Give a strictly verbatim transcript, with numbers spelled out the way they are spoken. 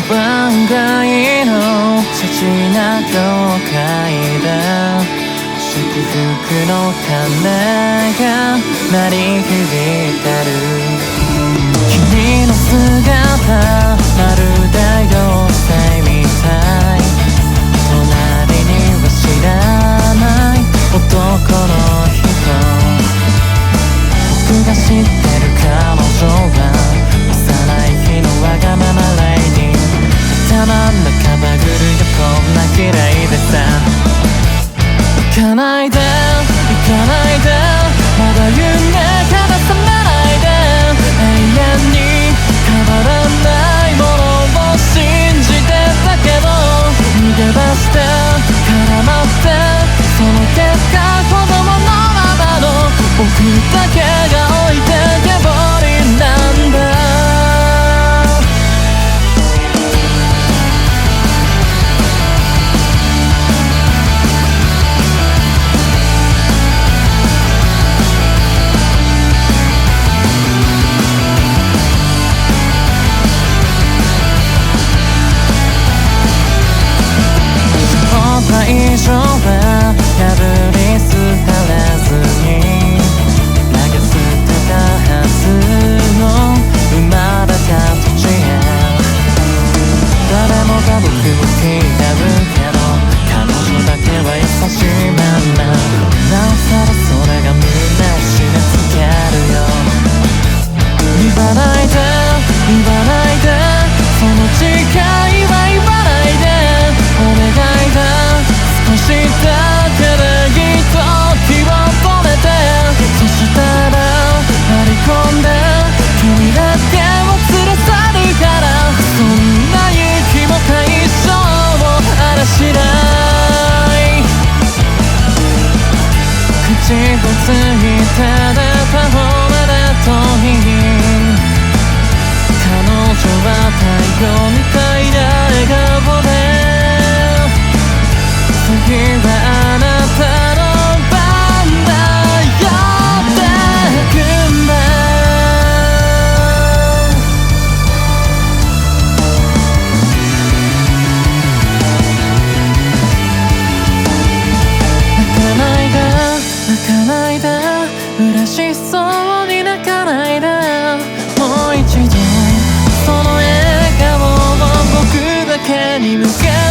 番街のチャチな教会で祝福の鐘が鳴り響いてる。君の姿まるで妖精みたい。隣には知らない男の人。僕が知ってる彼女は幼い日のわがままライディング。頭ん中バグるよこんな嫌いでさ。行かないで行かないでまだ夢から覚めないで。永遠に変わらないものを信じてたけど逃げ出して絡まってその結果子供のままの僕だけが置いてけぼりなんだ。最初は破り捨てれずに投げ捨てたはずの生まれた土地へ。誰もが僕を嫌うけど彼女だけは優しいまんま。なおさらそれが胸を締め付けるよ。言わないで言わないでその誓いは言わないでお願いだ。少しだけでいい時を止めてそしたら張り込んで君だけを連れ去るから。そんな息も対象を嵐しない。口をついて出た方まで遠い。彼女は太陽みたいな笑顔で次はあなたの番だよってくんだ。泣かないで泣かないで嬉しそうに泣かないで。もう一度その笑顔を僕だけに向け